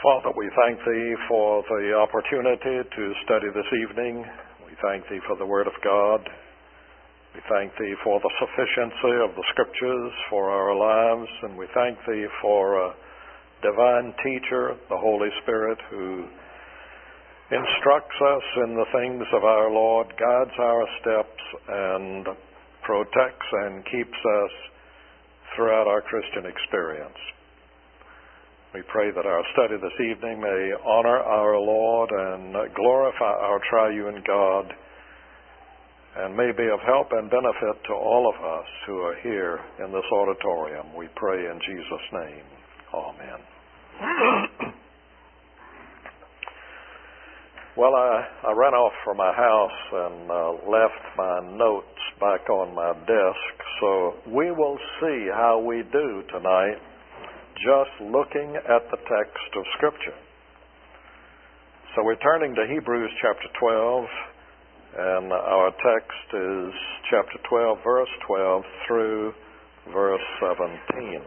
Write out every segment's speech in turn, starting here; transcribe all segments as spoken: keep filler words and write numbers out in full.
Father, we thank Thee for the opportunity to study this evening. We thank Thee for the Word of God. We thank Thee for the sufficiency of the Scriptures for our lives, and we thank Thee for a divine teacher, the Holy Spirit, who instructs us in the things of our Lord, guides our steps, and protects and keeps us throughout our Christian experience. We pray that our study this evening may honor our Lord and glorify our triune God, and may be of help and benefit to all of us who are here in this auditorium. We pray in Jesus' name. Amen. Well, I, I ran off from my house and uh, left my notes back on my desk, so we will see how we do tonight just looking at the text of Scripture. So we're turning to Hebrews chapter twelve, and our text is chapter twelve, verse twelve through verse seventeen.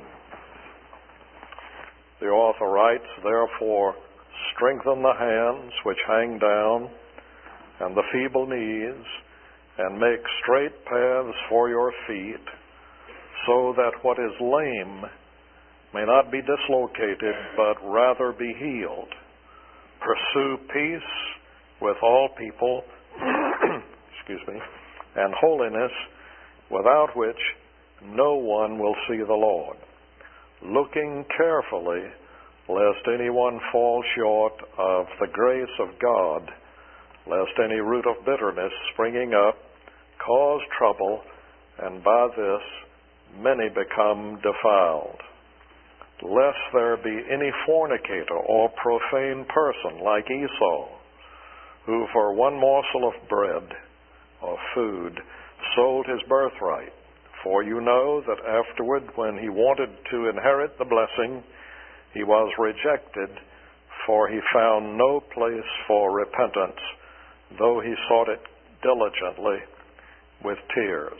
The author writes, "Therefore, strengthen the hands which hang down, and the feeble knees, and make straight paths for your feet, so that what is lame may not be dislocated, but rather be healed. Pursue peace with all people, excuse me, and holiness, without which no one will see the Lord. Looking carefully, lest anyone fall short of the grace of God, lest any root of bitterness springing up cause trouble, and by this many become defiled. Lest there be any fornicator or profane person like Esau, who for one morsel of bread or food sold his birthright. For you know that afterward, when he wanted to inherit the blessing, he was rejected, for he found no place for repentance, though he sought it diligently with tears."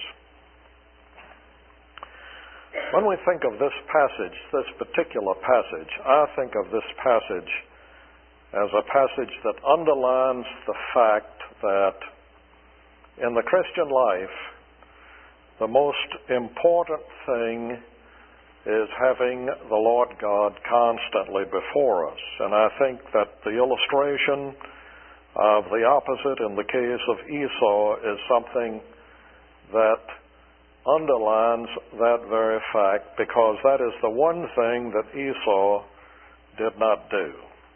When we think of this passage, this particular passage, I think of this passage as a passage that underlines the fact that in the Christian life, the most important thing is having the Lord God constantly before us. And I think that the illustration of the opposite in the case of Esau is something that underlines that very fact, because that is the one thing that Esau did not do.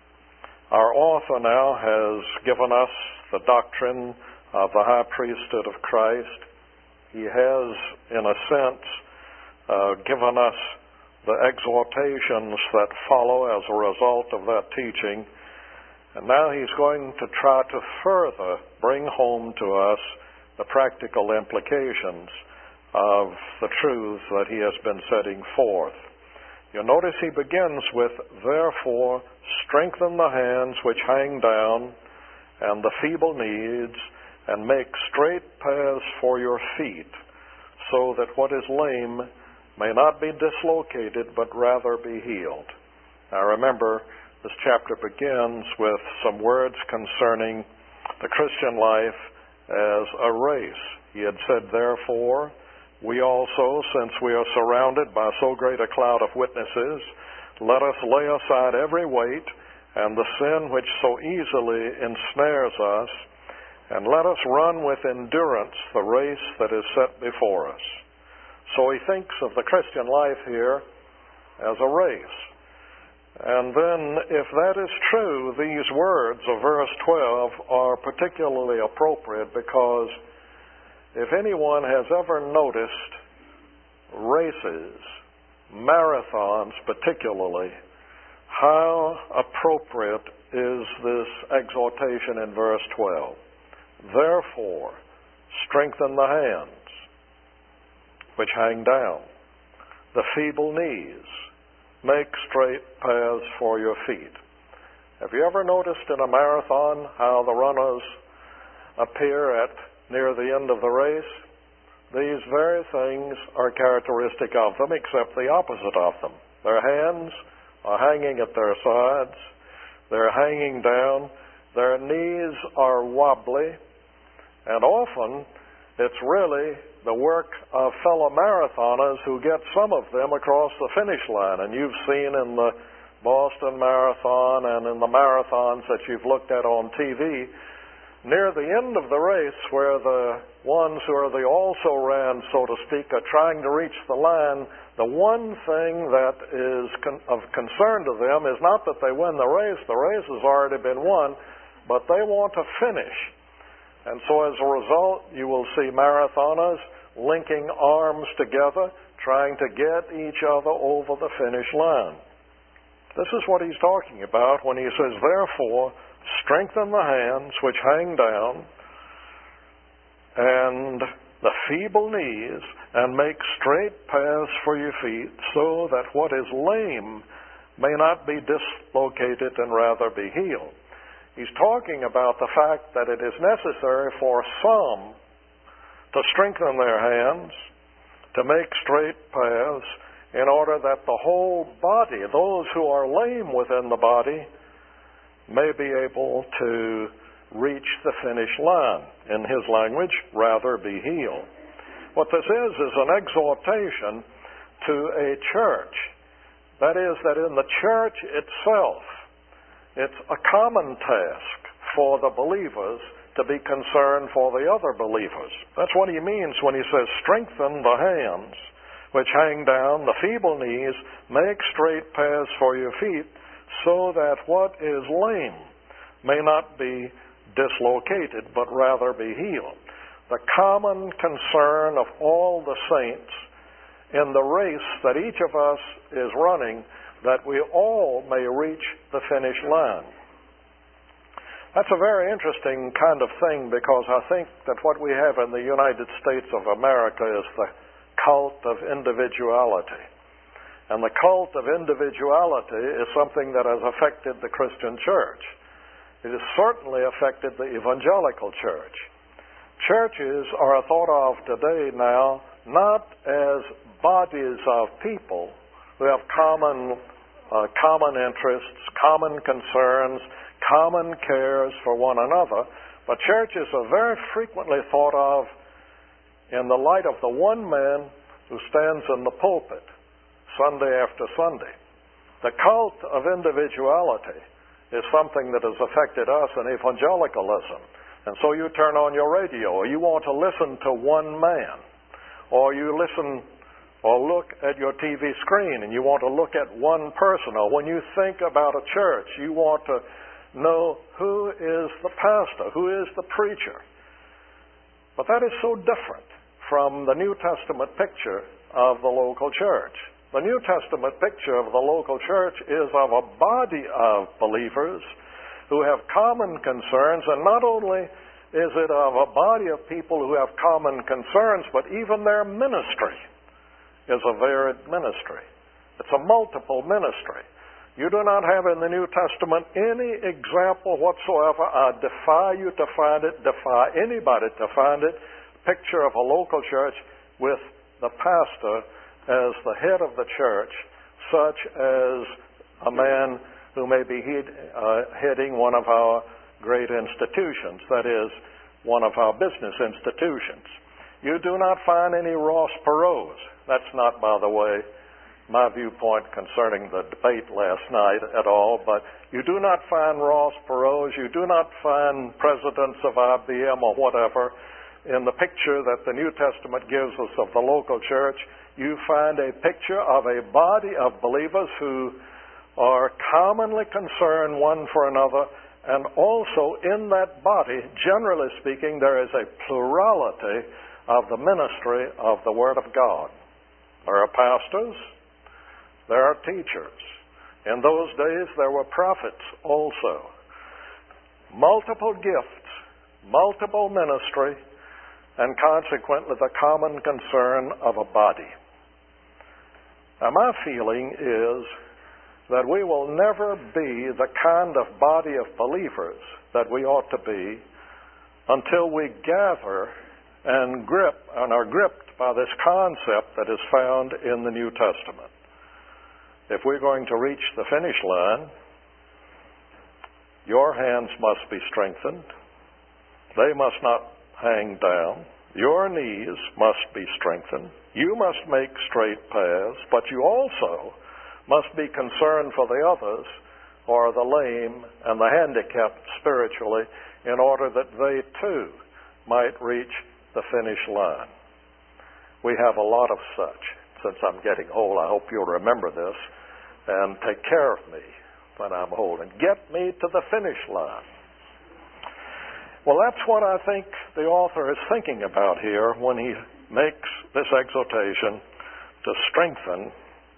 Our author now has given us the doctrine of the high priesthood of Christ. He has, in a sense, uh, given us the exhortations that follow as a result of that teaching. And now he's going to try to further bring home to us the practical implications of the truths that he has been setting forth. You'll notice he begins with, "Therefore, strengthen the hands which hang down, and the feeble knees, and make straight paths for your feet, so that what is lame may not be dislocated, but rather be healed." Now remember, this chapter begins with some words concerning the Christian life as a race. He had said, "Therefore, we also, since we are surrounded by so great a cloud of witnesses, let us lay aside every weight and the sin which so easily ensnares us, and let us run with endurance the race that is set before us." So he thinks of the Christian life here as a race. And then, if that is true, these words of verse twelve are particularly appropriate, because if anyone has ever noticed races, marathons particularly, how appropriate is this exhortation in verse twelve. "Therefore, strengthen the hands which hang down, the feeble knees, make straight paths for your feet." Have you ever noticed in a marathon how the runners appear at near the end of the race? These very things are characteristic of them, except the opposite of them. Their hands are hanging at their sides, they're hanging down, their knees are wobbly, and often it's really the work of fellow marathoners who get some of them across the finish line. And you've seen in the Boston Marathon and in the marathons that you've looked at on T V, near the end of the race where the ones who are the also-ran, so to speak, are trying to reach the line, the one thing that is con- of concern to them is not that they win the race. The race has already been won, but they want to finish. And so as a result, you will see marathoners linking arms together, trying to get each other over the finish line. This is what he's talking about when he says, therefore, strengthen the hands which hang down, and the feeble knees, and make straight paths for your feet, so that what is lame may not be dislocated and rather be healed. He's talking about the fact that it is necessary for some to strengthen their hands, to make straight paths, in order that the whole body, those who are lame within the body, may be able to reach the finish line. In his language, rather be healed. What this is, is an exhortation to a church. That is, that in the church itself, it's a common task for the believers to be concerned for the other believers. That's what he means when he says, strengthen the hands which hang down, the feeble knees, make straight paths for your feet, so that what is lame may not be dislocated, but rather be healed. The common concern of all the saints in the race that each of us is running, that we all may reach the finish line. That's a very interesting kind of thing, because I think that what we have in the United States of America is the cult of individuality. And the cult of individuality is something that has affected the Christian church. It has certainly affected the evangelical church. Churches are thought of today now not as bodies of people who have common uh, common interests, common concerns, common cares for one another, but churches are very frequently thought of in the light of the one man who stands in the pulpit Sunday after Sunday. The cult of individuality is something that has affected us in evangelicalism. And so you turn on your radio, or you want to listen to one man, or you listen or look at your T V screen and you want to look at one person, or when you think about a church, you want to know who is the pastor, who is the preacher. But that is so different from the New Testament picture of the local church. The New Testament picture of the local church is of a body of believers who have common concerns, and not only is it of a body of people who have common concerns, but even their ministry is a varied ministry. It's a multiple ministry. You do not have in the New Testament any example whatsoever. I defy you to find it, defy anybody to find it, picture of a local church with the pastor as the head of the church, such as a man who may be head, uh, heading one of our great institutions, that is, one of our business institutions. You do not find any Ross Perot's. That's not, by the way, my viewpoint concerning the debate last night at all, but you do not find Ross Perot's, you do not find presidents of I B M or whatever in the picture that the New Testament gives us of the local church. You find a picture of a body of believers who are commonly concerned one for another, and also in that body, generally speaking, there is a plurality of the ministry of the Word of God. There are pastors, there are teachers. In those days, there were prophets also. Multiple gifts, multiple ministry, and consequently the common concern of a body. Now, my feeling is that we will never be the kind of body of believers that we ought to be until we gather and grip and are gripped by this concept that is found in the New Testament. If we're going to reach the finish line, Your hands must be strengthened. They must not hang down. Your knees must be strengthened. You must make straight paths, but you also must be concerned for the others, or the lame and the handicapped spiritually, in order that they too might reach the finish line. We have a lot of such. Since I'm getting old, I hope you'll remember this and take care of me when I'm old and get me to the finish line. Well, that's what I think the author is thinking about here when he makes this exhortation to strengthen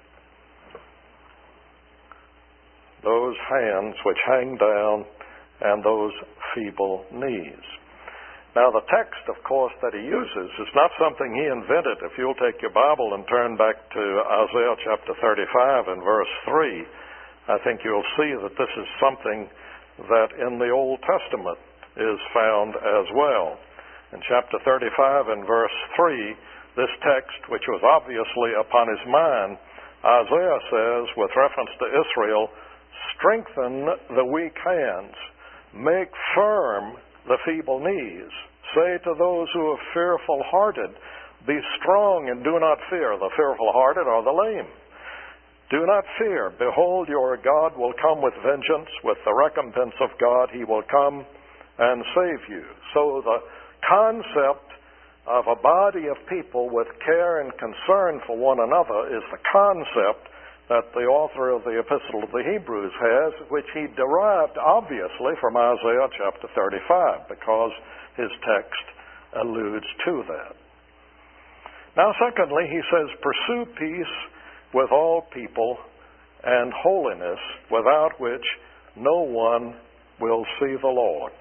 those hands which hang down and those feeble knees. Now, the text, of course, that he uses is not something he invented. If you'll take your Bible and turn back to Isaiah chapter thirty-five and verse three, I think you'll see that this is something that in the Old Testament is found as well. In chapter thirty-five and verse three, this text, which was obviously upon his mind, Isaiah says, with reference to Israel, strengthen the weak hands, make firm the feeble knees. Say to those who are fearful-hearted, be strong and do not fear. The fearful-hearted are the lame. Do not fear. Behold, your God will come with vengeance. With the recompense of God, he will come and save you. So the concept of a body of people with care and concern for one another is the concept that the author of the Epistle to the Hebrews has, which he derived obviously from Isaiah chapter thirty-five, because his text alludes to that. Now, secondly, he says, pursue peace with all people and holiness, without which no one will see the Lord.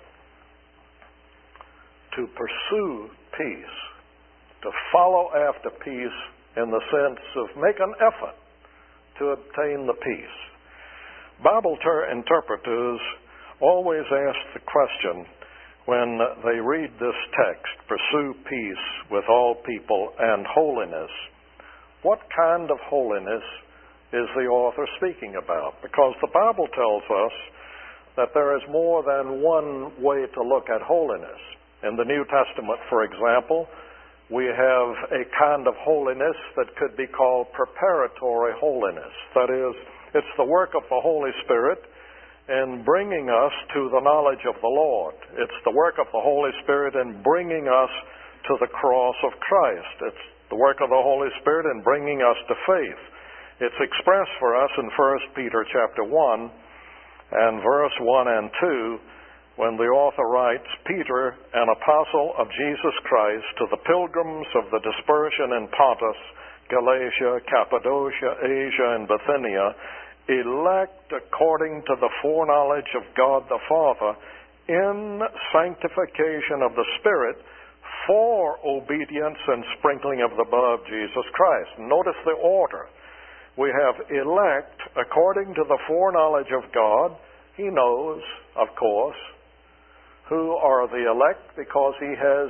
To pursue peace, to follow after peace in the sense of make an effort to obtain the peace. Bible ter- interpreters always ask the question when they read this text, pursue peace with all people and holiness. What kind of holiness is the author speaking about? Because the Bible tells us that there is more than one way to look at holiness. In the New Testament, for example, we have a kind of holiness that could be called preparatory holiness. That is, it's the work of the Holy Spirit in bringing us to the knowledge of the Lord. It's the work of the Holy Spirit in bringing us to the cross of Christ. It's the work of the Holy Spirit in bringing us to faith. It's expressed for us in First Peter chapter one and verse one and two, when the author writes, Peter, an apostle of Jesus Christ, to the pilgrims of the dispersion in Pontus, Galatia, Cappadocia, Asia, and Bithynia, elect according to the foreknowledge of God the Father, in sanctification of the Spirit, for obedience and sprinkling of the blood of Jesus Christ. Notice the order. We have elect according to the foreknowledge of God. He knows, of course, who are the elect, because he has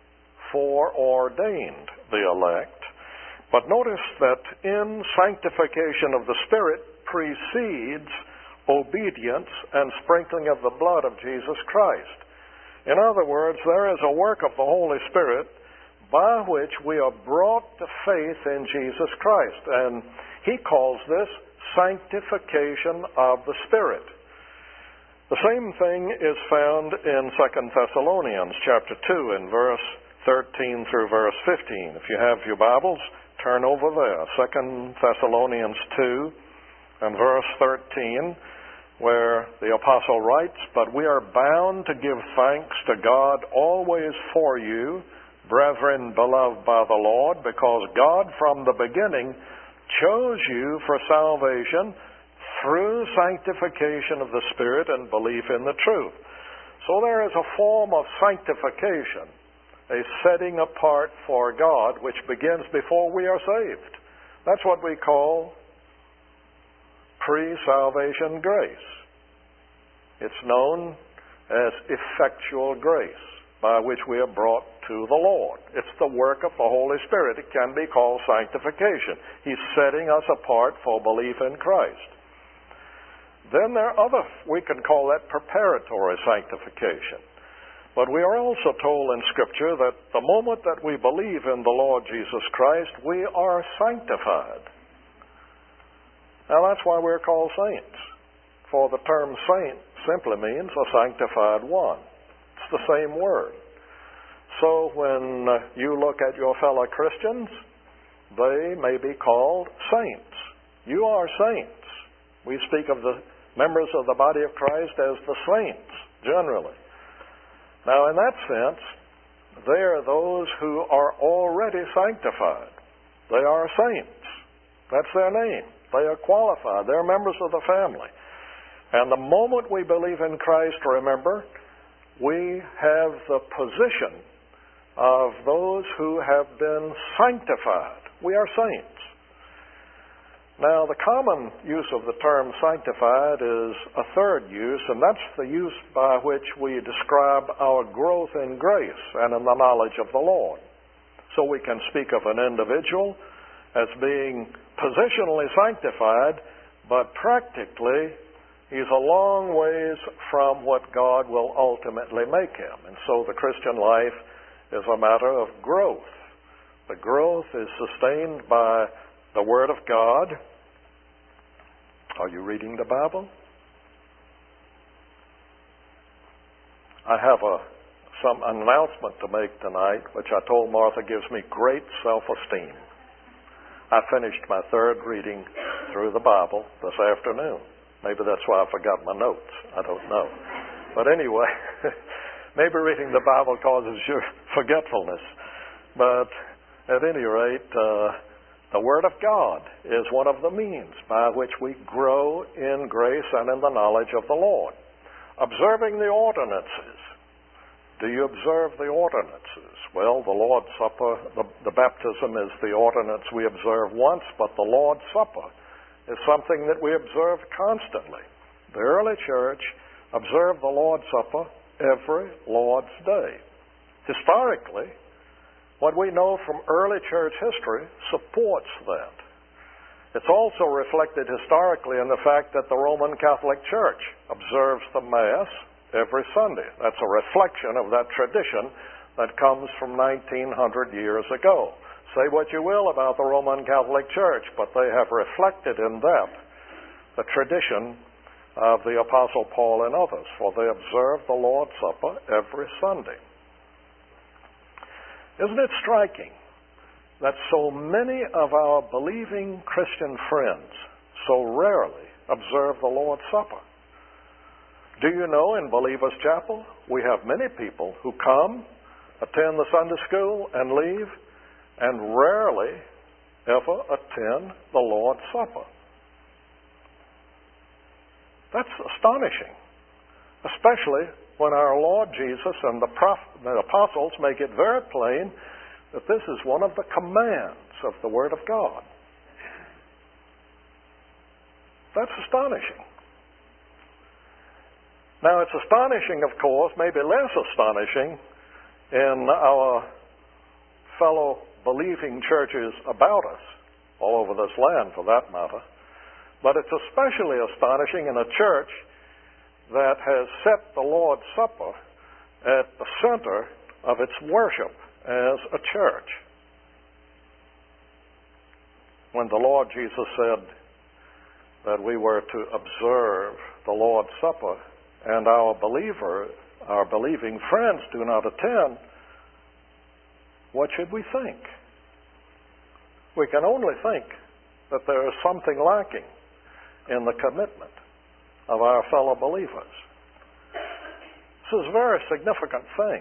foreordained the elect. But notice that in sanctification of the Spirit precedes obedience and sprinkling of the blood of Jesus Christ. In other words, there is a work of the Holy Spirit by which we are brought to faith in Jesus Christ. And he calls this sanctification of the Spirit. The same thing is found in Second Thessalonians chapter two in verse thirteen through verse fifteen. If you have your Bibles, turn over there. Second Thessalonians two and verse thirteen, where the apostle writes, But we are bound to give thanks to God always for you, brethren beloved by the Lord, because God from the beginning chose you for salvation through sanctification of the Spirit and belief in the truth. So there is a form of sanctification, a setting apart for God, which begins before we are saved. That's what we call pre-salvation grace. It's known as effectual grace, by which we are brought to the Lord. It's the work of the Holy Spirit. It can be called sanctification. He's setting us apart for belief in Christ. Then there are other, we can call that preparatory sanctification. But we are also told in Scripture that the moment that we believe in the Lord Jesus Christ, we are sanctified. Now that's why we're called saints. For the term saint simply means a sanctified one. It's the same word. So when you look at your fellow Christians, they may be called saints. You are saints. We speak of the members of the body of Christ as the saints, generally. Now, in that sense, they are those who are already sanctified. They are saints. That's their name. They are qualified. They're members of the family. And the moment we believe in Christ, remember, we have the position of those who have been sanctified. We are saints. Now, the common use of the term sanctified is a third use, and that's the use by which we describe our growth in grace and in the knowledge of the Lord. So we can speak of an individual as being positionally sanctified, but practically he's a long ways from what God will ultimately make him. And so the Christian life is a matter of growth. The growth is sustained by the Word of God. Are you reading the Bible? I have a some announcement to make tonight, which I told Martha gives me great self-esteem. I finished my third reading through the Bible this afternoon. Maybe that's why I forgot my notes. I don't know. But anyway, maybe reading the Bible causes your forgetfulness. But at any rate, uh, the Word of God is one of the means by which we grow in grace and in the knowledge of the Lord. Observing the ordinances. Do you observe the ordinances? Well, the Lord's Supper, the, the baptism is the ordinance we observe once, but the Lord's Supper is something that we observe constantly. The early church observed the Lord's Supper every Lord's Day. Historically, what we know from early church history supports that. It's also reflected historically in the fact that the Roman Catholic Church observes the Mass every Sunday. That's a reflection of that tradition that comes from nineteen hundred years ago. Say what you will about the Roman Catholic Church, but they have reflected in that the tradition of the Apostle Paul and others, for they observe the Lord's Supper every Sunday. Isn't it striking that so many of our believing Christian friends so rarely observe the Lord's Supper? Do you know in Believers Chapel, we have many people who come, attend the Sunday school, and leave, and rarely ever attend the Lord's Supper. That's astonishing, especially when our Lord Jesus and the, prophet, the apostles make it very plain that this is one of the commands of the Word of God. That's astonishing. Now, it's astonishing, of course, maybe less astonishing in our fellow believing churches about us, all over this land for that matter, but it's especially astonishing in a church that has set the Lord's Supper at the center of its worship as a church. When the Lord Jesus said that we were to observe the Lord's Supper and our believer, our believing friends do not attend, what should we think? We can only think that there is something lacking in the commitment of our fellow believers. This is a very significant thing.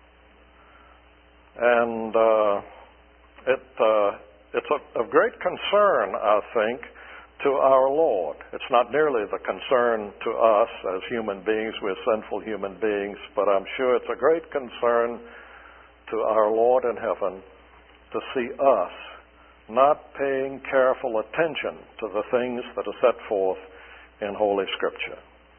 And uh, it, uh, it's a, of great concern, I think, to our Lord. It's not nearly the concern to us as human beings. We're sinful human beings, but I'm sure it's a great concern to our Lord in heaven to see us not paying careful attention to the things that are set forth in Holy Scripture.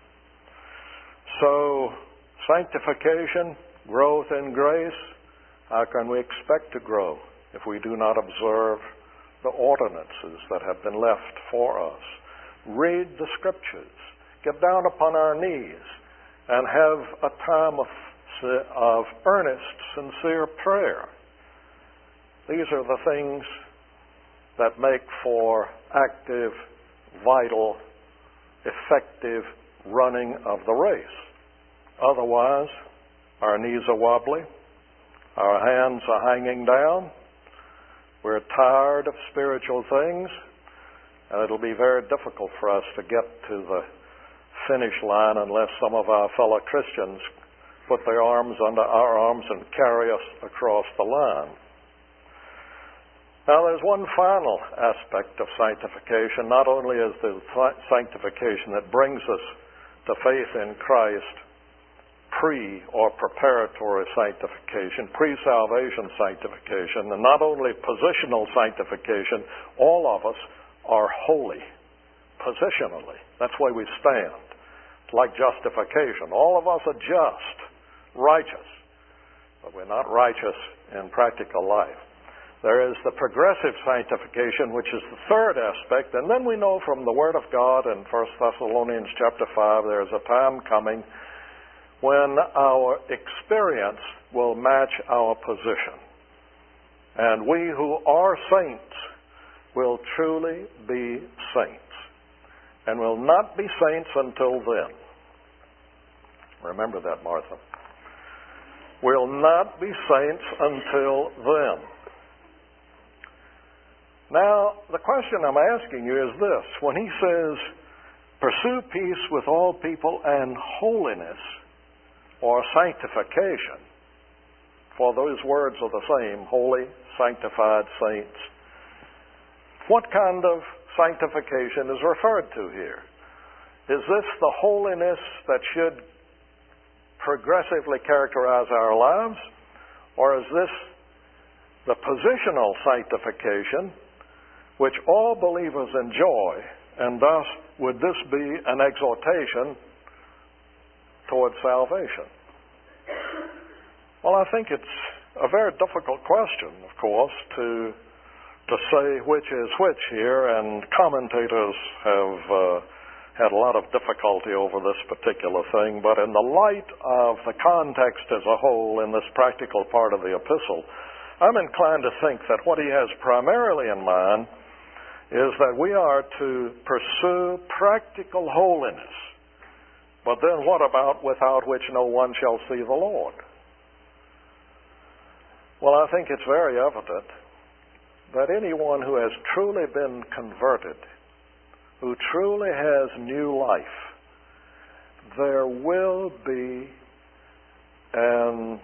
So, sanctification, growth in grace, how can we expect to grow if we do not observe the ordinances that have been left for us? Read the Scriptures. get down upon our knees and have a time of, of earnest, sincere prayer. These are the things that make for active, vital, effective running of the race. Otherwise, our knees are wobbly, our hands are hanging down, we're tired of spiritual things, and it'll be very difficult for us to get to the finish line unless some of our fellow Christians put their arms under our arms and carry us across the line. Now, there's one final aspect of sanctification. Not only is the sanctification that brings us to faith in Christ pre- or preparatory sanctification, pre-salvation sanctification, and not only positional sanctification, all of us are holy, positionally. That's why we stand. It's like justification. All of us are just, righteous, but we're not righteous in practical life. There is the progressive sanctification, which is the third aspect, and then we know from the Word of God in First Thessalonians chapter five, there is a time coming when our experience will match our position. And we who are saints will truly be saints, and will not be saints until then. Remember that, Martha. Will not be saints until then. Now, the question I'm asking you is this. When he says, pursue peace with all people and holiness, or sanctification, for those words are the same, holy, sanctified, saints, what kind of sanctification is referred to here? Is this the holiness that should progressively characterize our lives, or is this the positional sanctification which all believers enjoy, and thus would this be an exhortation toward salvation? Well, I think it's a very difficult question, of course, to to say which is which here, and commentators have uh, had a lot of difficulty over this particular thing, but in the light of the context as a whole in this practical part of the epistle, I'm inclined to think that what he has primarily in mind is that we are to pursue practical holiness. But then what about without which no one shall see the Lord? Well, I think it's very evident that anyone who has truly been converted, who truly has new life, there will be an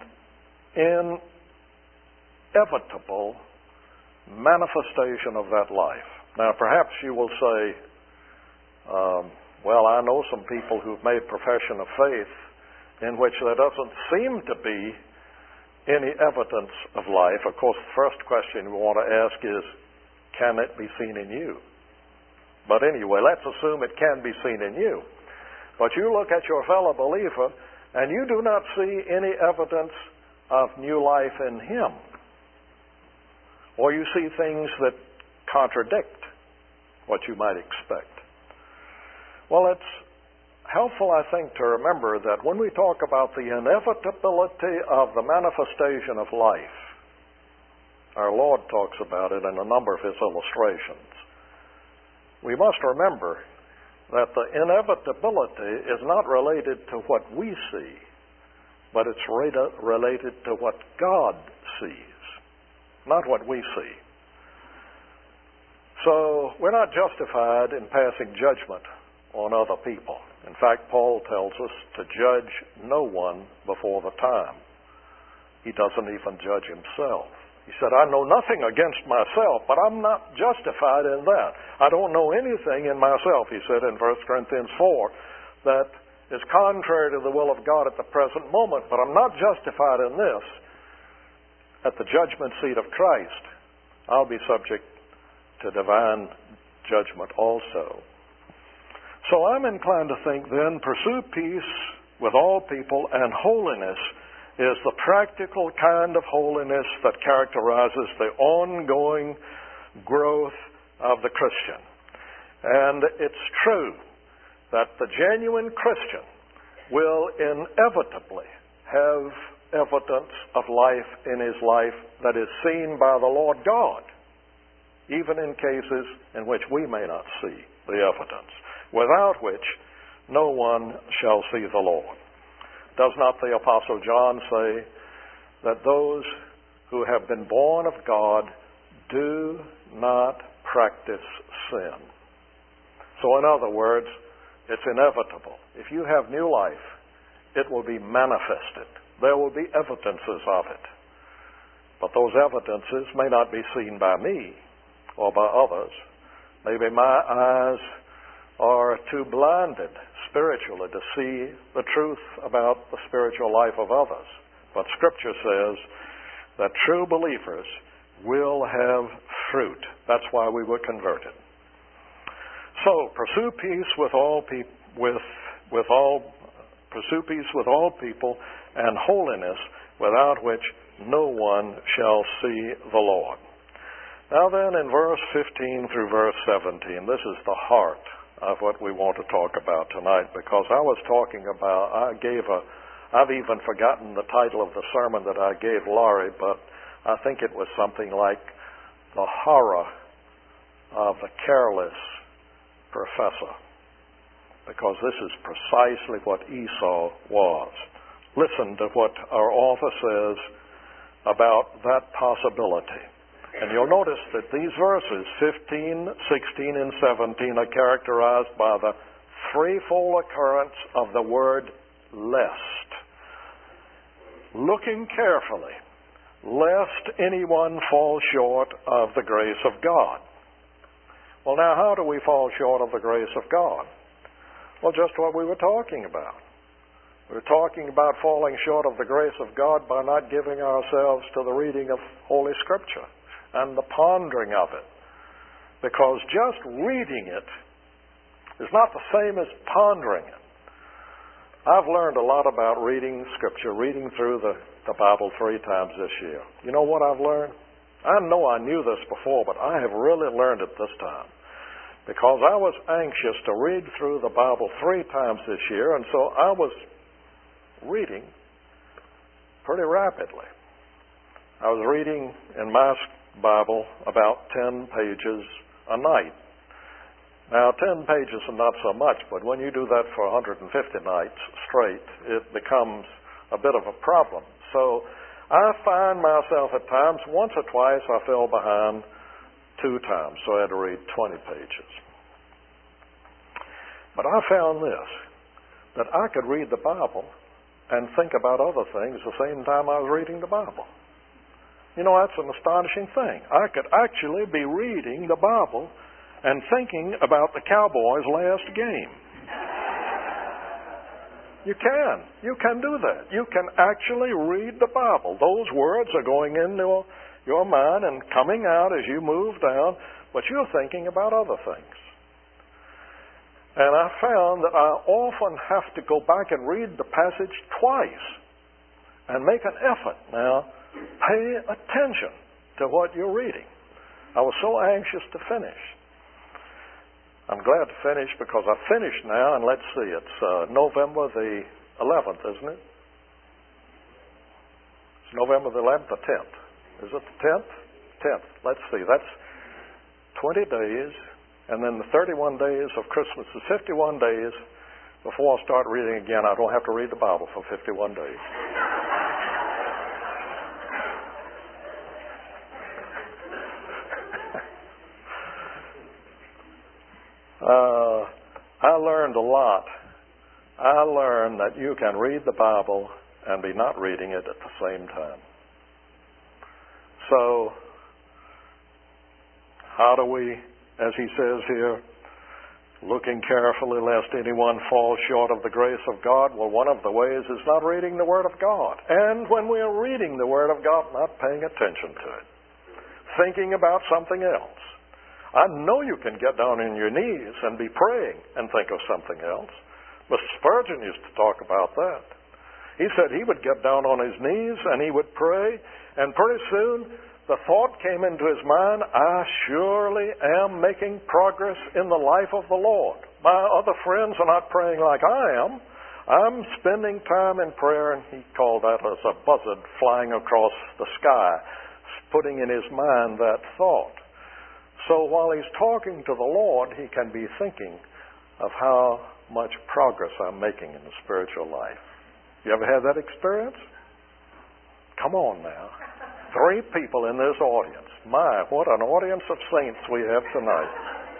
inevitable manifestation of that life. Now, perhaps you will say, um, well, I know some people who've made profession of faith in which there doesn't seem to be any evidence of life. Of course, the first question we want to ask is, can it be seen in you? But anyway, let's assume it can be seen in you. But you look at your fellow believer, and you do not see any evidence of new life in him. Or you see things that contradict what you might expect. Well, it's helpful, I think, to remember that when we talk about the inevitability of the manifestation of life, our Lord talks about it in a number of his illustrations. We must remember that the inevitability is not related to what we see, but it's related to what God sees, not what we see. So we're not justified in passing judgment on other people. In fact, Paul tells us to judge no one before the time. He doesn't even judge himself. He said, I know nothing against myself, but I'm not justified in that. I don't know anything in myself, he said in First Corinthians four, that is contrary to the will of God at the present moment, but I'm not justified in this. At the judgment seat of Christ, I'll be subject to divine judgment also. So I'm inclined to think then, pursue peace with all people, and holiness is the practical kind of holiness that characterizes the ongoing growth of the Christian. And it's true that the genuine Christian will inevitably have evidence of life in his life that is seen by the Lord God, even in cases in which we may not see the evidence, without which no one shall see the Lord. Does not the Apostle John say that those who have been born of God do not practice sin? So in other words, it's inevitable. If you have new life, it will be manifested. There will be evidences of it. But those evidences may not be seen by me or by others. Maybe my eyes are too blinded spiritually to see the truth about the spiritual life of others. But Scripture says that true believers will have fruit. That's why we were converted. So pursue peace with all people, with with all pursue peace with all people, and holiness, without which no one shall see the Lord. Now then, in verse fifteen through verse seventeen, this is the heart of what we want to talk about tonight, because I was talking about, I gave a, I've even forgotten the title of the sermon that I gave Laurie, but I think it was something like The Horror of the Careless Professor, because this is precisely what Esau was. Listen to what our author says about that possibility. And you'll notice that these verses, fifteen, sixteen, and seventeen, are characterized by the threefold occurrence of the word lest. Looking carefully, lest anyone fall short of the grace of God. Well, now, how do we fall short of the grace of God? Well, just what we were talking about. We were talking about falling short of the grace of God by not giving ourselves to the reading of Holy Scripture and the pondering of it. Because just reading it is not the same as pondering it. I've learned a lot about reading Scripture, reading through the, the Bible three times this year. You know what I've learned? I know I knew this before, but I have really learned it this time. Because I was anxious to read through the Bible three times this year, and so I was reading pretty rapidly. I was reading in my Bible about ten pages a night. Now, ten pages are not so much, but when you do that for one hundred fifty nights straight, it becomes a bit of a problem. So I find myself at times, once or twice, I fell behind two times, so I had to read twenty pages. But I found this, that I could read the Bible and think about other things the same time I was reading the Bible. You know, that's an astonishing thing. I could actually be reading the Bible and thinking about the Cowboys' last game. You can. You can do that. You can actually read the Bible. Those words are going into your mind and coming out as you move down, but you're thinking about other things. And I found that I often have to go back and read the passage twice and make an effort. Now, pay attention to what you're reading. I was so anxious to finish. I'm glad to finish because I finished now, and let's see, it's uh, November the eleventh, isn't it? It's November the eleventh or tenth. Is it the tenth? tenth. Let's see, that's twenty days, and then the thirty-one days of Christmas is fifty-one days before I start reading again. I don't have to read the Bible for fifty-one days. Uh, I learned a lot. I learned that you can read the Bible and be not reading it at the same time. So, how do we, as he says here, looking carefully lest anyone fall short of the grace of God? Well, one of the ways is not reading the Word of God. And when we are reading the Word of God, not paying attention to it. Thinking about something else. I know you can get down on your knees and be praying and think of something else. Mister Spurgeon used to talk about that. He said he would get down on his knees and he would pray, and pretty soon the thought came into his mind, I surely am making progress in the life of the Lord. My other friends are not praying like I am. I'm spending time in prayer, and he called that as a buzzard flying across the sky, putting in his mind that thought. So while he's talking to the Lord, he can be thinking of how much progress I'm making in the spiritual life. You ever had that experience? Come on now. Three people in this audience. My, what an audience of saints we have tonight.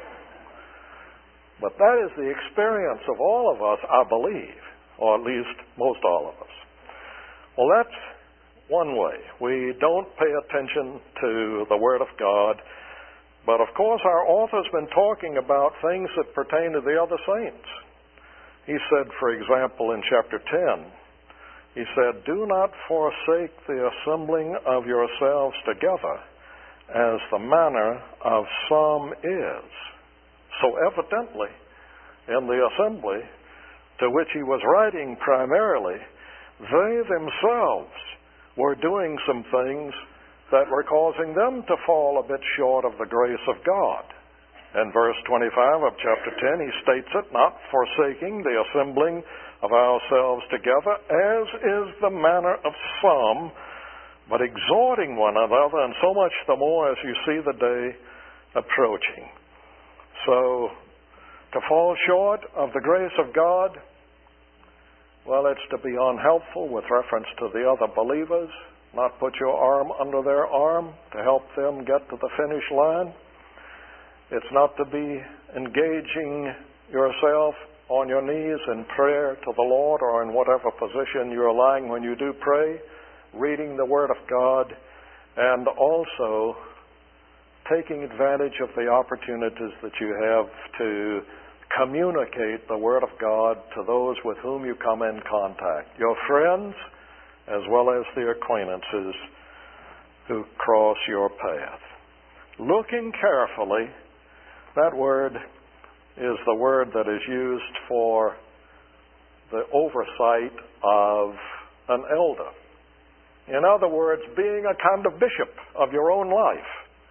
But that is the experience of all of us, I believe, or at least most all of us. Well, that's one way. We don't pay attention to the Word of God. But of course, our author's been talking about things that pertain to the other saints. He said, for example, in chapter ten, he said, do not forsake the assembling of yourselves together, as the manner of some is. So evidently, in the assembly to which he was writing primarily, they themselves were doing some things that were causing them to fall a bit short of the grace of God. In verse twenty-five of chapter ten, he states it, not forsaking the assembling of ourselves together, as is the manner of some, but exhorting one another, and so much the more as you see the day approaching. So, to fall short of the grace of God, well, it's to be unhelpful with reference to the other believers, not put your arm under their arm to help them get to the finish line. It's not to be engaging yourself on your knees in prayer to the Lord, or in whatever position you're lying when you do pray, reading the Word of God, and also taking advantage of the opportunities that you have to communicate the Word of God to those with whom you come in contact, your friends as well as the acquaintances who cross your path. Looking carefully, that word is the word that is used for the oversight of an elder. In other words, being a kind of bishop of your own life,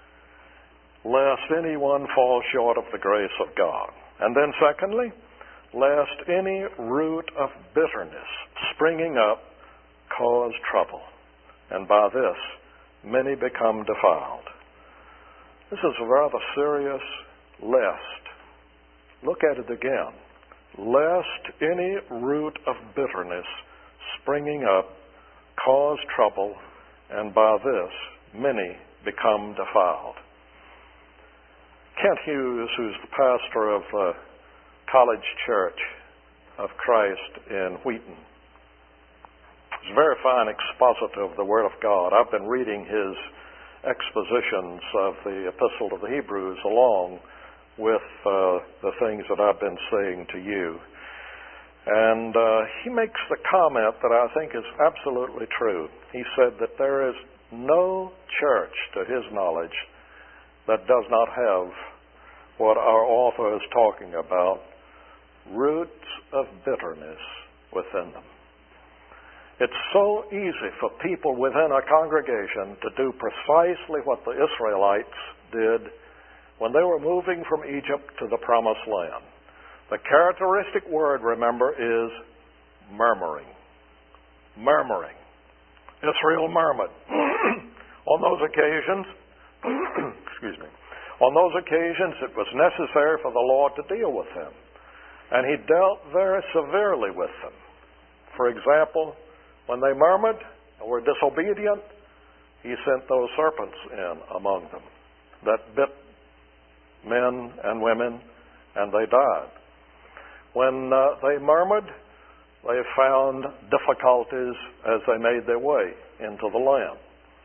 lest anyone fall short of the grace of God. And then secondly, lest any root of bitterness springing up cause trouble, and by this many become defiled. This is a rather serious lest. Look at it again. Lest any root of bitterness springing up cause trouble, and by this many become defiled. Kent Hughes, who's the pastor of the College Church of Christ in Wheaton, is a very fine expositor of the Word of God. I've been reading his expositions of the Epistle to the Hebrews along with uh, the things that I've been saying to you. And uh, he makes the comment that I think is absolutely true. He said that there is no church, to his knowledge, that does not have what our author is talking about, roots of bitterness within them. It's so easy for people within a congregation to do precisely what the Israelites did when they were moving from Egypt to the Promised Land. The characteristic word, remember, is murmuring. Murmuring. Israel murmured. On those occasions, excuse me, on those occasions it was necessary for the Lord to deal with them. And he dealt very severely with them. For example, when they murmured or were disobedient, he sent those serpents in among them that bit men and women, and they died. When uh, they murmured, they found difficulties as they made their way into the land.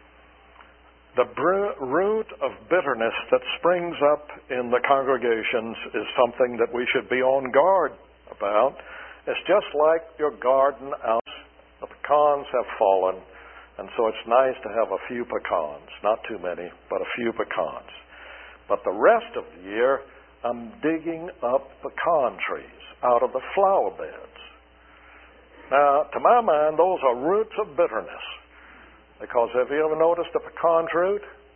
The br- root of bitterness that springs up in the congregations is something that we should be on guard about. It's just like your garden out. The pecans have fallen, and so it's nice to have a few pecans. Not too many, but a few pecans. But the rest of the year, I'm digging up pecan trees out of the flower beds. Now, to my mind, those are roots of bitterness. Because have you ever noticed a pecan fruit?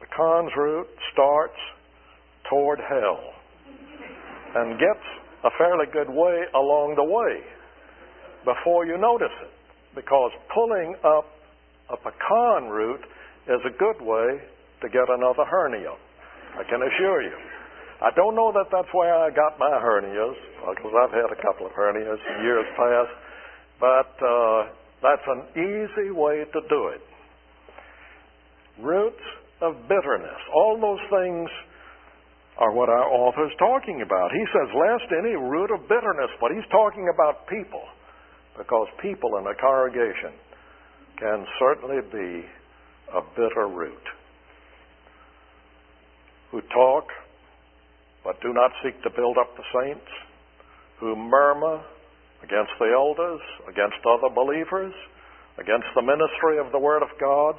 pecan's root starts toward hell and gets a fairly good way along the way before you notice it, because pulling up a pecan root is a good way to get another hernia, I can assure you. I don't know that that's where I got my hernias, because I've had a couple of hernias in years past, but uh, that's an easy way to do it. Roots of bitterness. All those things are what our author is talking about. He says, lest any root of bitterness, but he's talking about people, because people in a congregation can certainly be a bitter root, who talk but do not seek to build up the saints, who murmur against the elders, against other believers, against the ministry of the Word of God,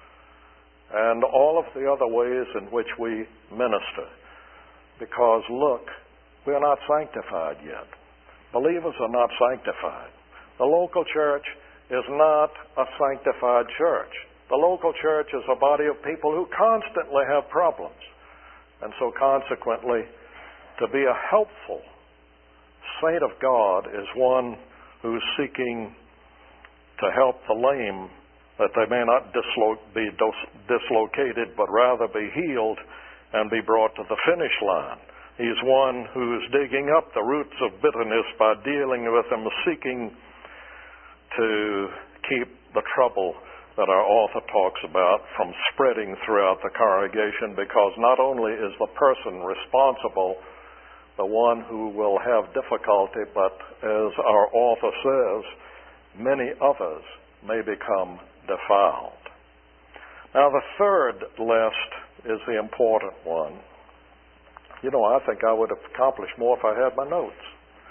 and all of the other ways in which we minister. Because, look, we are not sanctified yet. Believers are not sanctified. The local church is not a sanctified church. The local church is a body of people who constantly have problems. And so consequently, to be a helpful saint of God is one who's seeking to help the lame, that they may not dislo- be dos- dislocated, but rather be healed and be brought to the finish line. He's one who's digging up the roots of bitterness by dealing with them, seeking to keep the trouble that our author talks about from spreading throughout the congregation, because not only is the person responsible the one who will have difficulty, but as our author says, many others may become defiled. Now the third list is the important one. You know, I think I would have accomplished more if I had my notes.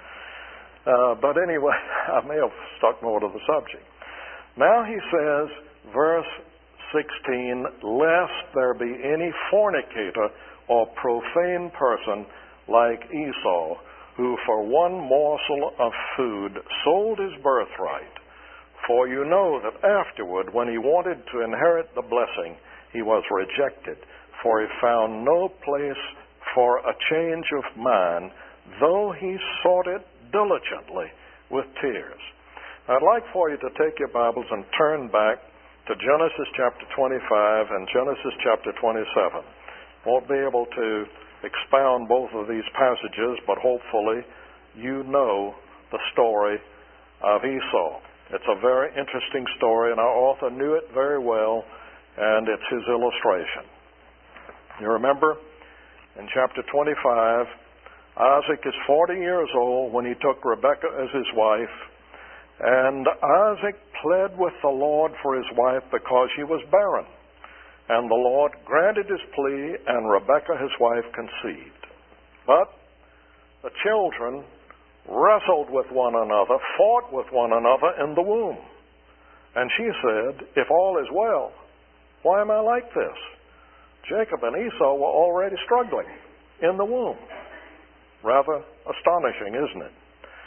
Uh, but anyway, I may have stuck more to the subject. Now he says, verse sixteen, lest there be any fornicator or profane person like Esau, who for one morsel of food sold his birthright. For you know that afterward, when he wanted to inherit the blessing, he was rejected, for he found no place for a change of mind, though he sought it diligently with tears. I'd like for you to take your Bibles and turn back to Genesis chapter twenty-five and Genesis chapter twenty-seven. Won't be able to expound both of these passages, but hopefully you know the story of Esau. It's a very interesting story, and our author knew it very well, and it's his illustration. You remember, in chapter twenty-five, Isaac is forty years old when he took Rebekah as his wife, and Isaac pled with the Lord for his wife because she was barren. And the Lord granted his plea, and Rebekah, his wife, conceived. But the children wrestled with one another, fought with one another in the womb. And she said, if all is well, why am I like this? Jacob and Esau were already struggling in the womb. Rather astonishing, isn't it?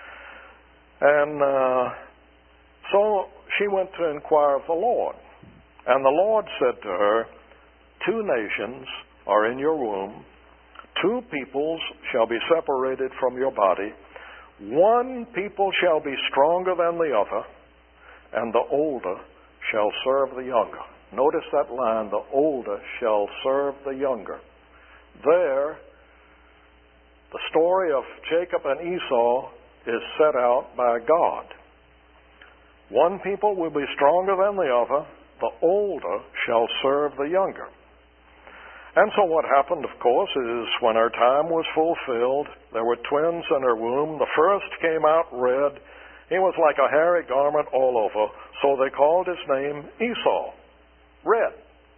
And uh, so she went to inquire of the Lord. And the Lord said to her, two nations are in your womb, two peoples shall be separated from your body, one people shall be stronger than the other, and the older shall serve the younger. Notice that line, the older shall serve the younger. There, the story of Jacob and Esau is set out by God. One people will be stronger than the other, the older shall serve the younger. And so what happened, of course, is when her time was fulfilled, there were twins in her womb. The first came out red. He was like a hairy garment all over, so they called his name Esau, red.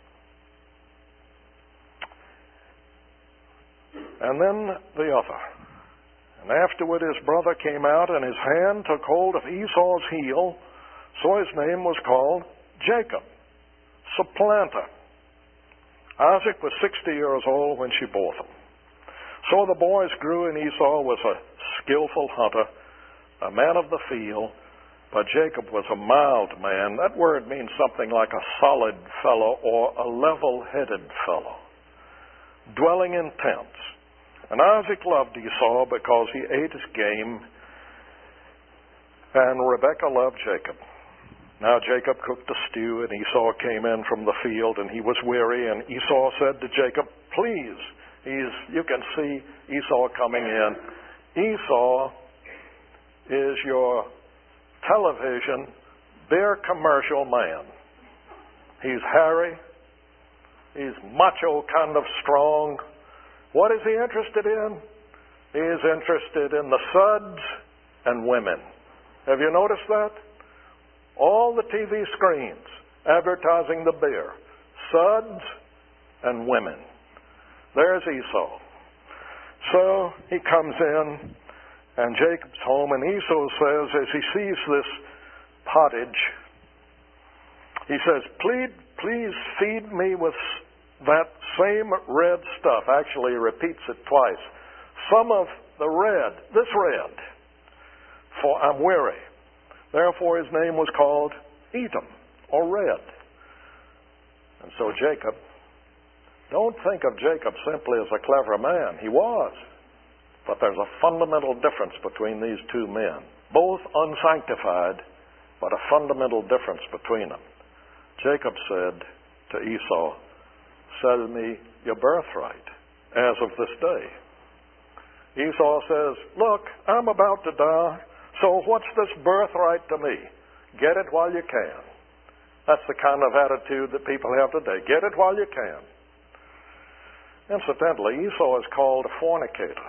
And then the other. And afterward his brother came out, and his hand took hold of Esau's heel, so his name was called Jacob, supplanter. Isaac was sixty years old when she bore them. So the boys grew, and Esau was a skillful hunter, a man of the field, But Jacob was a mild man. That word means something like a solid fellow or a level-headed fellow, dwelling in tents. And Isaac loved Esau because he ate his game, and Rebekah loved Jacob. Now Jacob cooked a stew, and Esau came in from the field, and he was weary, and Esau said to Jacob, please, he's, you can see Esau coming in. Esau is your television beer commercial man. He's hairy. He's macho, kind of strong. What is he interested in? He is interested in the suds and women. Have you noticed that? All the T V screens advertising the beer. Suds and women. There's Esau. So he comes in, and Jacob's home, and Esau says, as he sees this pottage, he says, please, please feed me with that same red stuff. Actually, he repeats it twice. Some of the red, this red, for I'm weary. Therefore his name was called Edom, or red. And so Jacob, don't think of Jacob simply as a clever man. He was. But there's a fundamental difference between these two men. Both unsanctified, but a fundamental difference between them. Jacob said to Esau, sell me your birthright as of this day. Esau says, look, I'm about to die, so what's this birthright to me? Get it while you can. That's the kind of attitude that people have today. Get it while you can. Incidentally, Esau is called a fornicator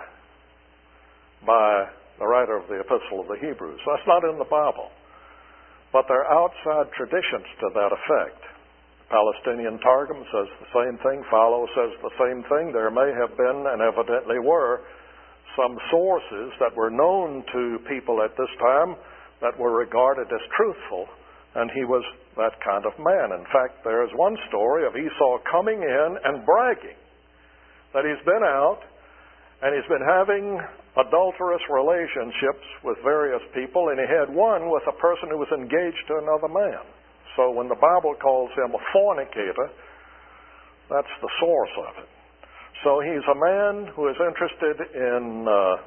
by the writer of the Epistle of the Hebrews. That's not in the Bible. But there are outside traditions to that effect. Palestinian Targum says the same thing. Philo says the same thing. There may have been, and evidently were, some sources that were known to people at this time that were regarded as truthful, and he was that kind of man. In fact, there is one story of Esau coming in and bragging that he's been out and he's been having adulterous relationships with various people, and he had one with a person who was engaged to another man. So when the Bible calls him a fornicator, that's the source of it. So he's a man who is interested in uh,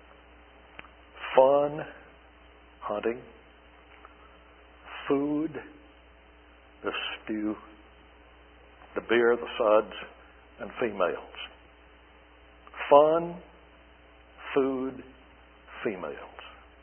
fun, hunting, food, the stew, the beer, the suds, and females. Fun, food, females.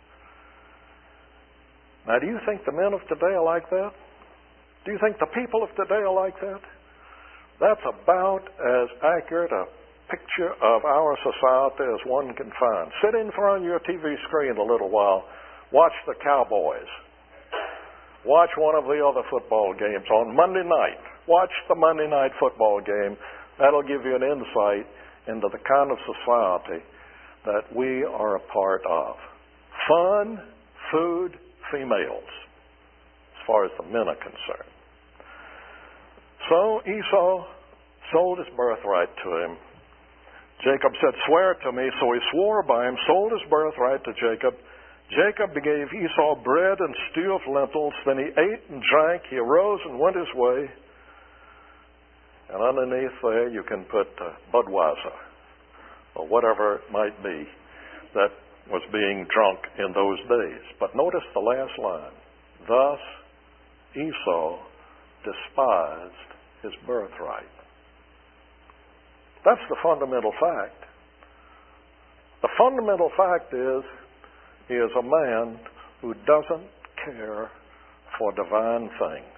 Now, do you think the men of today are like that? Do you think the people of today are like that? That's about as accurate a picture of our society as one can find. Sit in front of your T V screen a little while. Watch the Cowboys. Watch one of the other football games on Monday night. Watch the Monday night football game. That'll give you an insight into the kind of society that we are a part of. Fun, food, females, as far as the men are concerned. So Esau sold his birthright to him. Jacob said, swear to me. So he swore by him, sold his birthright to Jacob. Jacob gave Esau bread and stew of lentils. Then he ate and drank. He arose and went his way. And underneath there you can put uh, Budweiser or whatever it might be that was being drunk in those days. But notice the last line. Thus Esau despised his birthright. That's the fundamental fact. The fundamental fact is he is a man who doesn't care for divine things.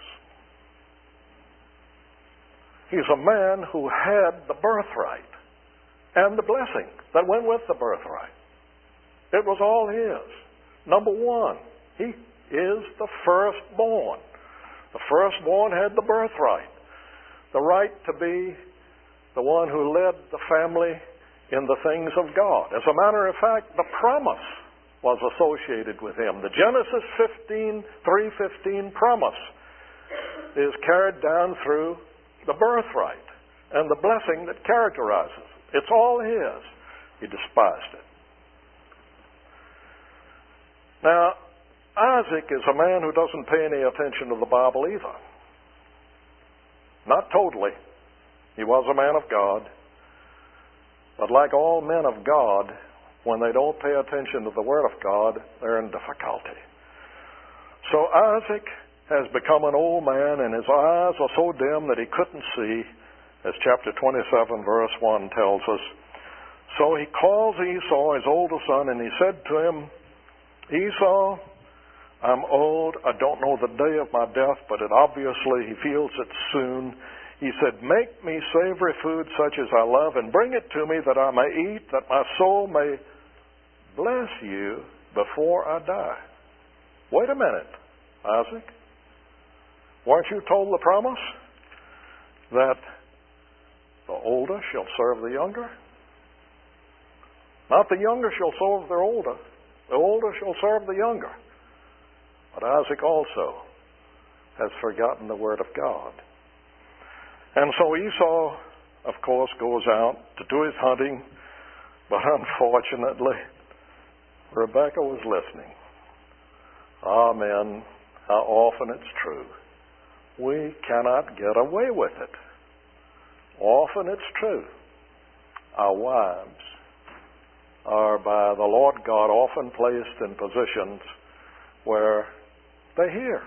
He's a man who had the birthright and the blessing that went with the birthright. It was all his. Number one, he is the firstborn. The firstborn had the birthright, the right to be the one who led the family in the things of God. As a matter of fact, the promise was associated with him. The Genesis fifteen, three fifteen promise is carried down through the birthright and the blessing that characterizes it. It's all his. He despised it. Now, Isaac is a man who doesn't pay any attention to the Bible either. Not totally. He was a man of God. But like all men of God, when they don't pay attention to the Word of God, they're in difficulty. So Isaac has become an old man, and his eyes are so dim that he couldn't see, as chapter twenty-seven, verse one tells us. So he calls Esau, his older son, and he said to him, Esau, I'm old. I don't know the day of my death, but it obviously he feels it soon. He said, make me savory food such as I love, and bring it to me that I may eat, that my soul may bless you before I die. Wait a minute, Isaac. Weren't you told the promise that the older shall serve the younger? Not the younger shall serve the older. The older shall serve the younger. But Isaac also has forgotten the Word of God. And so Esau, of course, goes out to do his hunting, but unfortunately, Rebekah was listening. Amen. How often it's true. We cannot get away with it. Often it's true. Our wives are by the Lord God often placed in positions where they hear.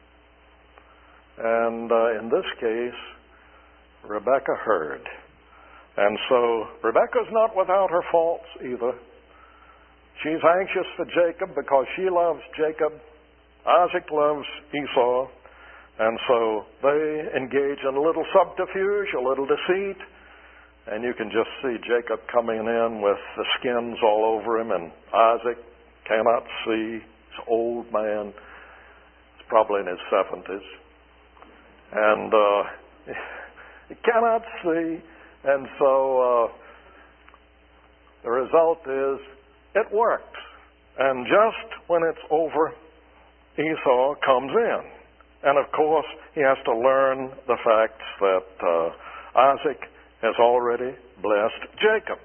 And uh, in this case, Rebekah heard. And so Rebekah's not without her faults either. She's anxious for Jacob because she loves Jacob. Isaac loves Esau. And so they engage in a little subterfuge, a little deceit. And you can just see Jacob coming in with the skins all over him, and Isaac cannot see. He's an old man. He's probably in his seventies. And uh, he cannot see. And so uh, the result is it works. And just when it's over, Esau comes in. And of course, he has to learn the facts that uh, Isaac has already blessed Jacob.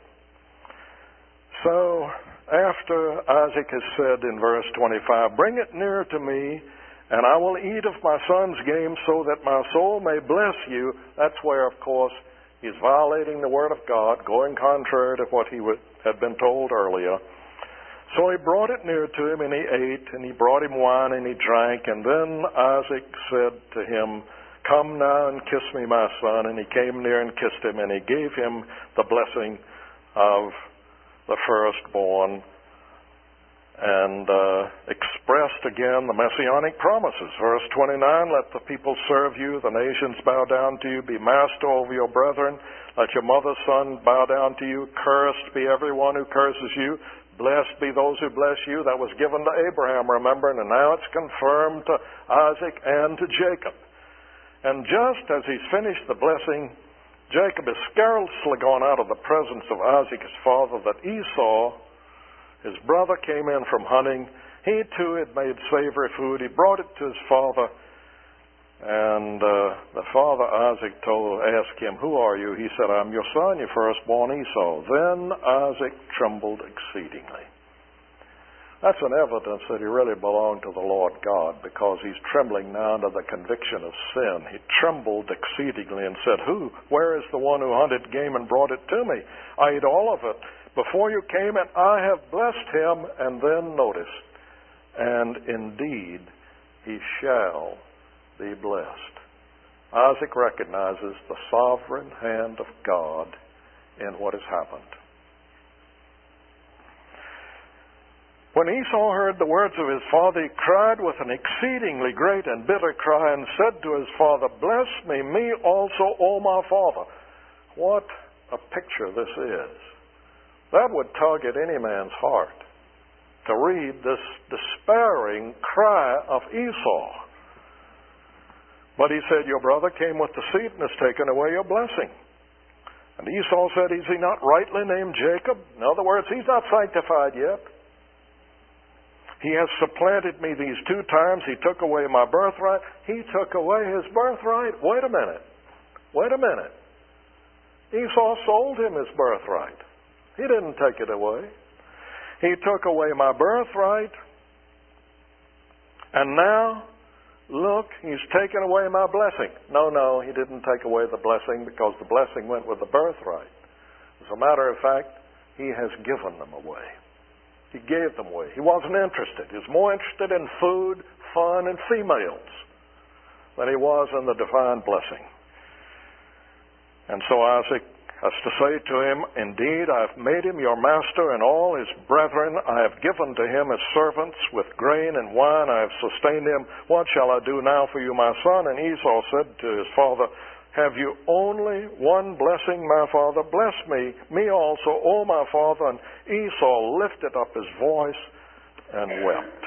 So, after Isaac has said in verse twenty-five, bring it near to me, and I will eat of my son's game so that my soul may bless you. That's where, of course, he's violating the Word of God, going contrary to what he had been told earlier. So he brought it near to him, and he ate, and he brought him wine, and he drank. And then Isaac said to him, come now and kiss me, my son. And he came near and kissed him, and he gave him the blessing of the firstborn, and uh, expressed again the messianic promises. Verse twenty-nine, let the people serve you, the nations bow down to you, be master over your brethren, let your mother's son bow down to you, cursed be everyone who curses you, blessed be those who bless you. That was given to Abraham, remember, and now it's confirmed to Isaac and to Jacob. And just as he's finished the blessing, Jacob has scarcely gone out of the presence of Isaac, his father, that Esau, his brother, came in from hunting. He too had made savory food. He brought it to his father. And uh, the father, Isaac, told, asked him, who are you? He said, I'm your son, your firstborn Esau. Then Isaac trembled exceedingly. That's an evidence that he really belonged to the Lord God, because he's trembling now under the conviction of sin. He trembled exceedingly and said, who? Where is the one who hunted game and brought it to me? I ate all of it before you came, and I have blessed him. And then notice, and indeed he shall be blessed. Isaac recognizes the sovereign hand of God in what has happened. When Esau heard the words of his father, he cried with an exceedingly great and bitter cry and said to his father, bless me, me also, O my father. What a picture this is. That would tug at any man's heart to read this despairing cry of Esau. But he said, your brother came with deceit and has taken away your blessing. And Esau said, is he not rightly named Jacob? In other words, he's not sanctified yet. He has supplanted me these two times. He took away my birthright. He took away his birthright. Wait a minute. Wait a minute. Esau sold him his birthright. He didn't take it away. He took away my birthright. And now, look, he's taken away my blessing. No, no, he didn't take away the blessing because the blessing went with the birthright. As a matter of fact, he has given them away. He gave them away. He wasn't interested. He was more interested in food, fun, and females than he was in the divine blessing. And so Isaac has to say to him, indeed, I have made him your master, and all his brethren I have given to him as servants. With grain and wine I have sustained him. What shall I do now for you, my son? And Esau said to his father, have you only one blessing, my father? Bless me, me also, O my father. And Esau lifted up his voice and wept.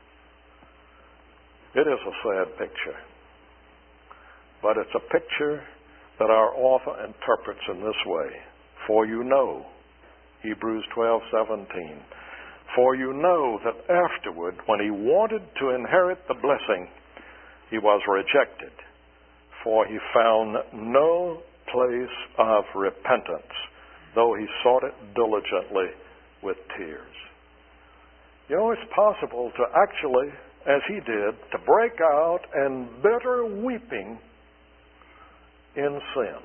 It is a sad picture, but it's a picture that our author interprets in this way. For you know, Hebrews twelve seventeen, for you know that afterward, when he wanted to inherit the blessing, he was rejected, for he found no place of repentance, though he sought it diligently with tears. You know, it's possible to actually, as he did, to break out in bitter weeping in sin.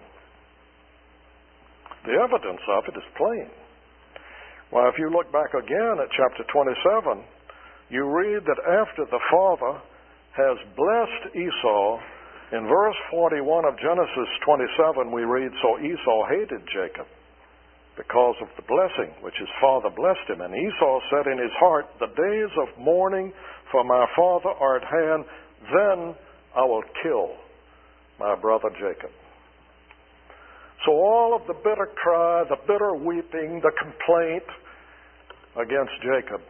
The evidence of it is plain. Well, if you look back again at chapter twenty-seven, you read that after the father has blessed Esau, in verse forty-one of Genesis twenty-seven, we read, so Esau hated Jacob because of the blessing which his father blessed him. And Esau said in his heart, the days of mourning for my father are at hand, then I will kill my brother Jacob. So all of the bitter cry, the bitter weeping, the complaint against Jacob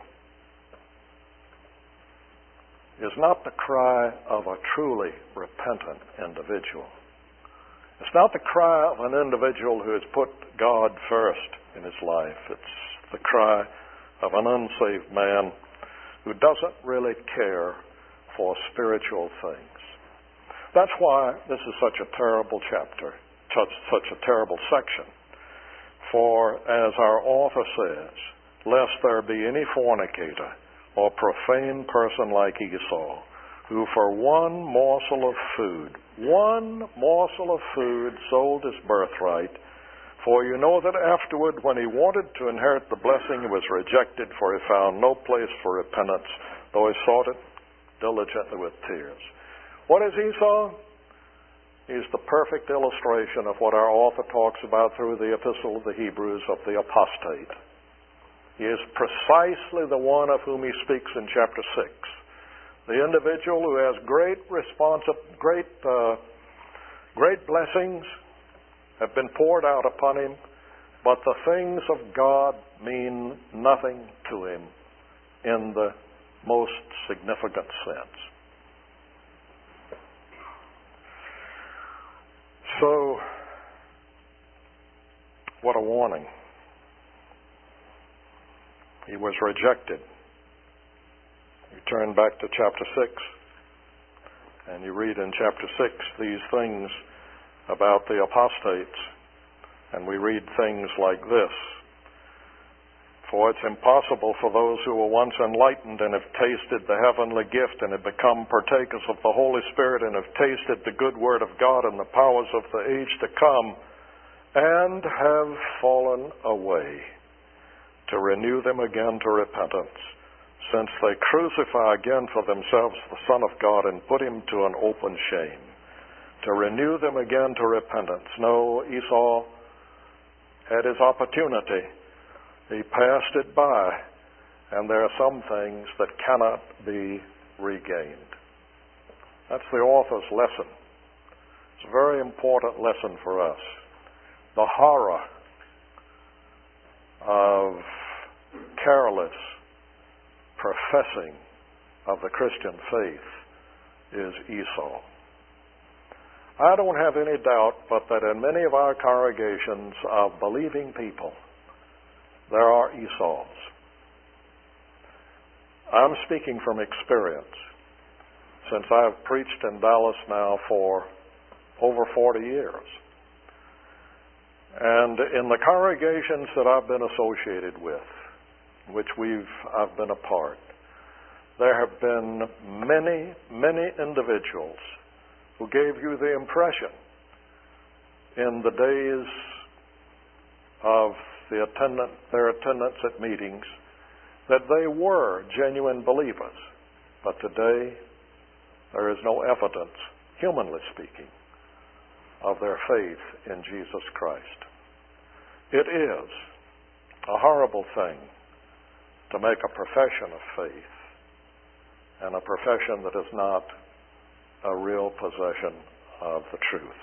is not the cry of a truly repentant individual. It's not the cry of an individual who has put God first in his life. It's the cry of an unsaved man who doesn't really care for spiritual things. That's why this is such a terrible chapter, such, such a terrible section. For, as our author says, lest there be any fornicator or profane person like Esau, who for one morsel of food, one morsel of food sold his birthright. For you know that afterward, when he wanted to inherit the blessing, he was rejected, for he found no place for repentance, though he sought it diligently with tears. What is Esau? He's the perfect illustration of what our author talks about through the Epistle of the Hebrews of the apostate. He is precisely the one of whom he speaks in chapter six. The individual who has great responsi- great, uh, great blessings have been poured out upon him, but the things of God mean nothing to him in the most significant sense. So, what a warning. He was rejected. You turn back to chapter six, and you read in chapter six these things about the apostates, and we read things like this. For it's impossible for those who were once enlightened and have tasted the heavenly gift and have become partakers of the Holy Spirit and have tasted the good word of God and the powers of the age to come and have fallen away, to renew them again to repentance, since they crucify again for themselves the Son of God and put him to an open shame, to renew them again to repentance. No, Esau had his opportunity. He passed it by, and there are some things that cannot be regained. That's the author's lesson. It's a very important lesson for us. The horror of careless professing of the Christian faith is Esau. I don't have any doubt but that in many of our congregations of believing people, there are Esau's. I'm speaking from experience, since I've preached in Dallas now for over forty years. And in the congregations that I've been associated with, which we've I've been a part, there have been many, many individuals who gave you the impression in the days of the attendant, their attendance at meetings that they were genuine believers. But today, there is no evidence, humanly speaking, of their faith in Jesus Christ. It is a horrible thing to make a profession of faith, and a profession that is not a real possession of the truth.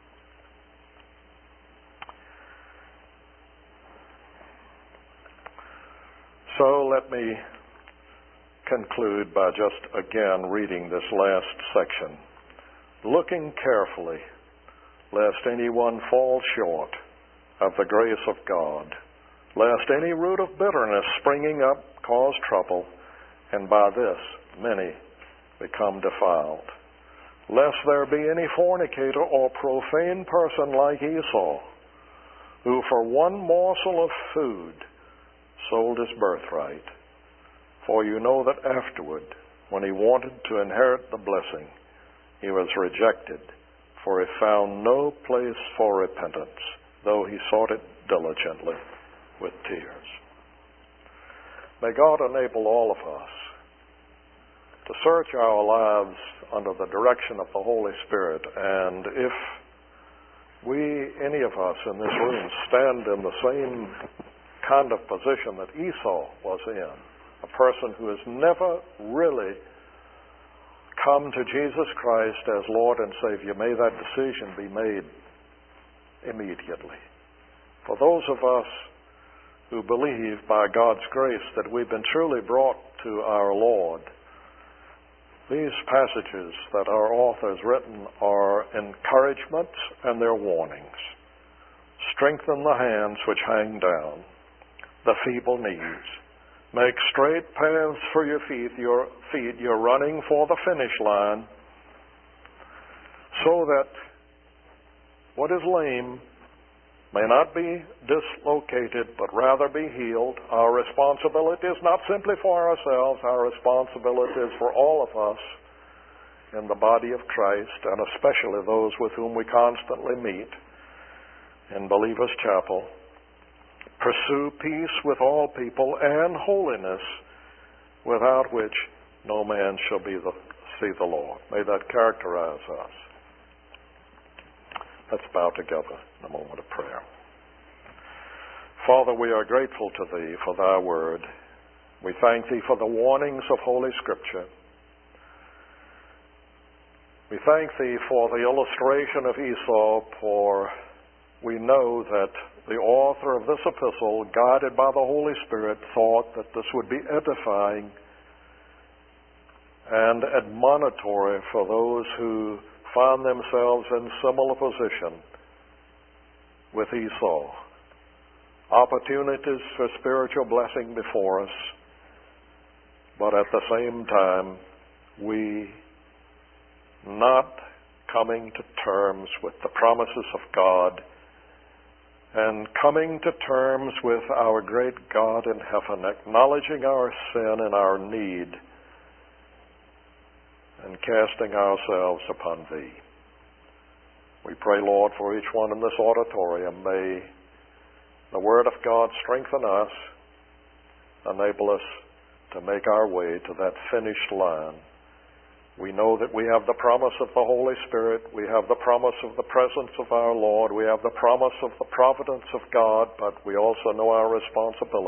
So let me conclude by just again reading this last section. Looking carefully, lest anyone fall short of the grace of God, lest any root of bitterness springing up cause trouble, and by this many become defiled. Lest there be any fornicator or profane person like Esau, who for one morsel of food sold his birthright. For you know that afterward, when he wanted to inherit the blessing, he was rejected, for he found no place for repentance, though he sought it diligently with tears. May God enable all of us to search our lives under the direction of the Holy Spirit, and if we, any of us in this room, stand in the same kind of position that Esau was in, a person who has never really come to Jesus Christ as Lord and Savior, may that decision be made immediately. For those of us who believe by God's grace that we've been truly brought to our Lord, these passages that our author has written are encouragements and they're warnings. Strengthen the hands which hang down, the feeble knees. Make straight paths for your feet. Your feet. You're running for the finish line, so that what is lame may not be dislocated, but rather be healed. Our responsibility is not simply for ourselves. Our responsibility is for all of us in the body of Christ, and especially those with whom we constantly meet in Believers' Chapel. Pursue peace with all people and holiness, without which no man shall be the, see the Lord. May that characterize us. Let's bow together in a moment of prayer. Father, we are grateful to Thee for Thy word. We thank Thee for the warnings of Holy Scripture. We thank Thee for the illustration of Esau, for we know that the author of this epistle, guided by the Holy Spirit, thought that this would be edifying and admonitory for those who found themselves in similar position with Esau. Opportunities for spiritual blessing before us, but at the same time, we not coming to terms with the promises of God and coming to terms with our great God in heaven, acknowledging our sin and our need, and casting ourselves upon Thee. We pray, Lord, for each one in this auditorium. May the Word of God strengthen us, enable us to make our way to that finished line. We know that we have the promise of the Holy Spirit. We have the promise of the presence of our Lord. We have the promise of the providence of God, but we also know our responsibility